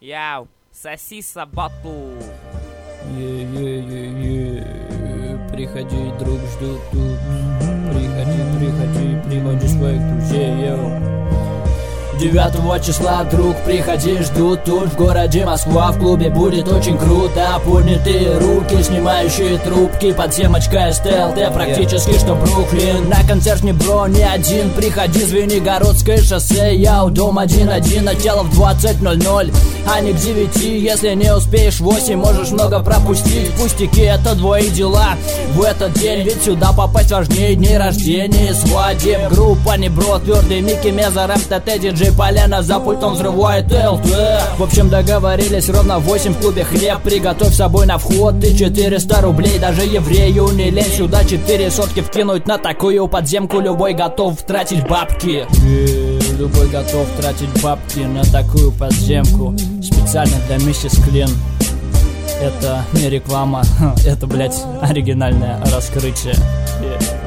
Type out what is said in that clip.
Яу, соси саботу. Приходи, друг, жду тут. Приходи своих друзей, йоу. 9 числа, друг, приходи, жду тут в городе Москва. В клубе будет очень круто. Поднятые руки, снимающие трубки. Подземочка СТЛТ, практически что Бруклин. На концерт не бро, не один. Приходи, Звенигородское шоссе. Я дом 1-1, начало в 20:00, а не к 9. Если не успеешь 8, можешь много пропустить. Пустяки, это твои дела в этот день, ведь сюда попасть важнее дней рождения и свадеб. Группа не бро, твердый Микки Меза, рэп, ТТ, диджей Полена за пультом взрывает ЛТ. В общем, договорились ровно в 8 в клубе хлеб. Приготовь с собой на вход и 400 рублей. Даже еврею не лень сюда 4 сотки вкинуть. На такую подземку любой готов тратить бабки. Любой готов тратить бабки на такую подземку. Специально для миссис Клин. Это не реклама, это, блять, оригинальное раскрытие.